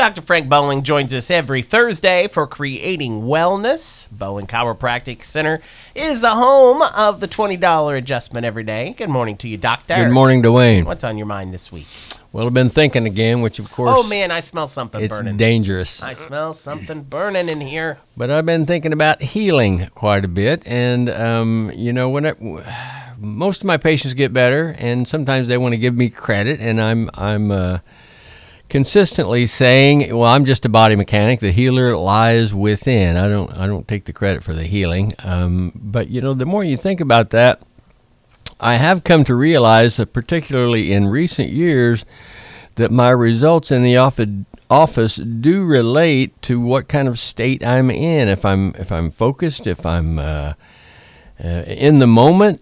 Dr. Frank Bowling joins us every Thursday for Creating Wellness. Bowling Chiropractic Center is the home of the $20 adjustment every day. Good morning to you, Doctor. Good morning, Dwayne. What's on your mind this week? Well, I've been thinking again, which of course... Oh, man, I smell something burning. It's dangerous. I smell something burning in here. But I've been thinking about healing quite a bit. And, most of my patients get better, and sometimes they want to give me credit, and I'm consistently saying, well, I'm just a body mechanic. The healer lies within. I don't take the credit for the healing. But the more you think about that, I have come to realize that particularly in recent years that my results in the office do relate to what kind of state I'm in. If I'm focused, if I'm in the moment,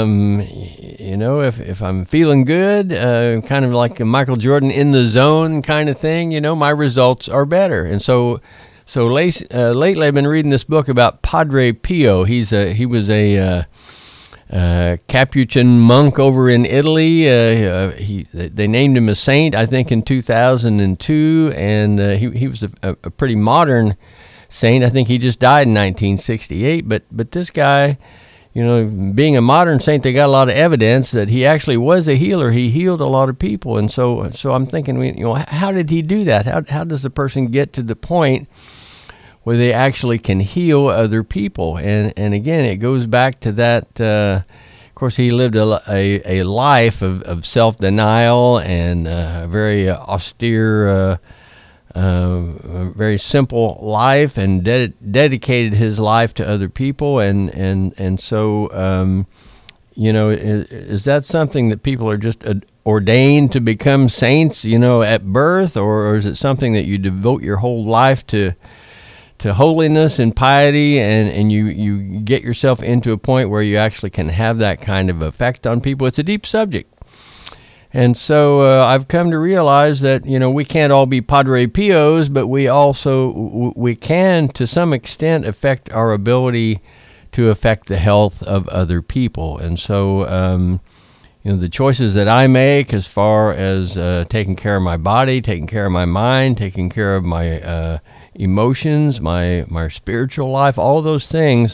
if I'm feeling good, kind of like a Michael Jordan in the zone kind of thing, my results are better. And so lately I've been reading this book about Padre Pio. He was a Capuchin monk over in Italy. They named him a saint, I think, in 2002, and he was a pretty modern saint. I think he just died in 1968. But this guy, being a modern saint, they got a lot of evidence that he actually was a healer. He healed a lot of people, and so I'm thinking, how did he do that? How does a person get to the point where they actually can heal other people? And again, it goes back to that. Of course, he lived a life of self-denial and a very austere, very simple life, and dedicated his life to other people. And so, is that something that people are just ordained to become saints, at birth, or is it something that you devote your whole life to holiness and piety, and you get yourself into a point where you actually can have that kind of effect on people? It's a deep subject. And so I've come to realize that, we can't all be Padre Pios, but we can, to some extent, affect our ability to affect the health of other people. And so, the choices that I make as far as taking care of my body, taking care of my mind, taking care of my emotions, my spiritual life, all those things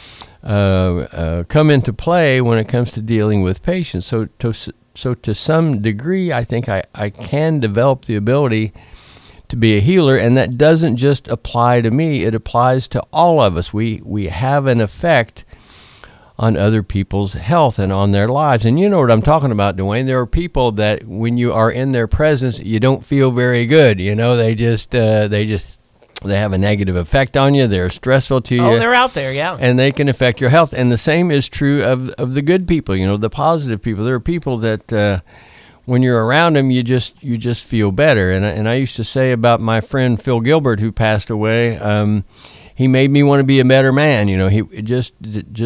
come into play when it comes to dealing with patients. So to some degree, I think I can develop the ability to be a healer, and that doesn't just apply to me. It applies to all of us. We have an effect on other people's health and on their lives. And you know what I'm talking about, Dwayne. There are people that when you are in their presence, you don't feel very good. They have a negative effect on you. They're stressful to you. Oh, they're out there, yeah. And they can affect your health. And the same is true of the good people, the positive people. There are people that when you're around them, you just feel better. And I used to say about my friend Phil Gilbert, who passed away, he made me want to be a better man. He just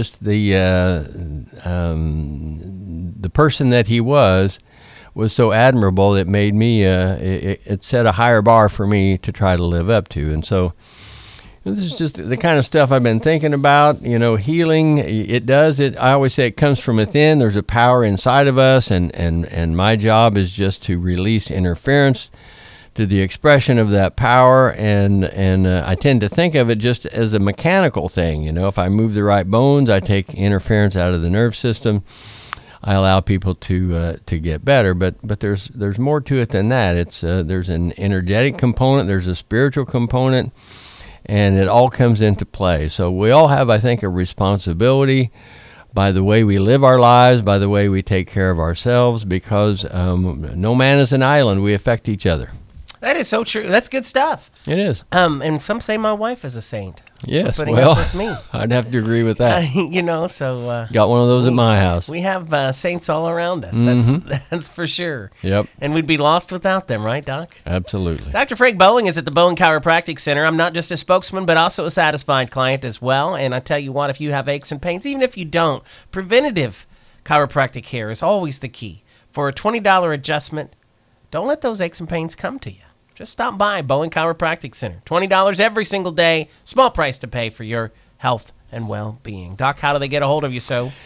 the person that he was so admirable. It made me it set a higher bar for me to try to live up to. And so this is just the kind of stuff I've been thinking about. Healing, I always say it comes from within. There's a power inside of us, and my job is just to release interference to the expression of that power. And I tend to think of it just as a mechanical thing. If I move the right bones, I take interference out of the nerve system. I allow people to get better, but there's more to it than that. It's there's an energetic component, there's a spiritual component, and it all comes into play. So we all have, I think, a responsibility by the way we live our lives, by the way we take care of ourselves, because no man is an island. We affect each other. That is so true. That's good stuff. It is. And some say my wife is a saint. Yes, Putting well, up with me. I'd have to agree with that. So... Got one of those at my house. We have saints all around us. Mm-hmm. That's for sure. Yep. And we'd be lost without them, right, Doc? Absolutely. Dr. Frank Bowling is at the Bowling Chiropractic Center. I'm not just a spokesman, but also a satisfied client as well. And I tell you what, if you have aches and pains, even if you don't, preventative chiropractic care is always the key. For a $20 adjustment, don't let those aches and pains come to you. Just stop by Bowling Chiropractic Center. $20 every single day. Small price to pay for your health and well-being. Doc, how do they get a hold of you?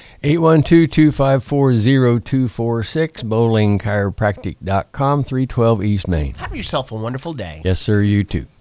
812-254-0246, bowlingchiropractic.com, 312 East Main. Have yourself a wonderful day. Yes, sir, you too.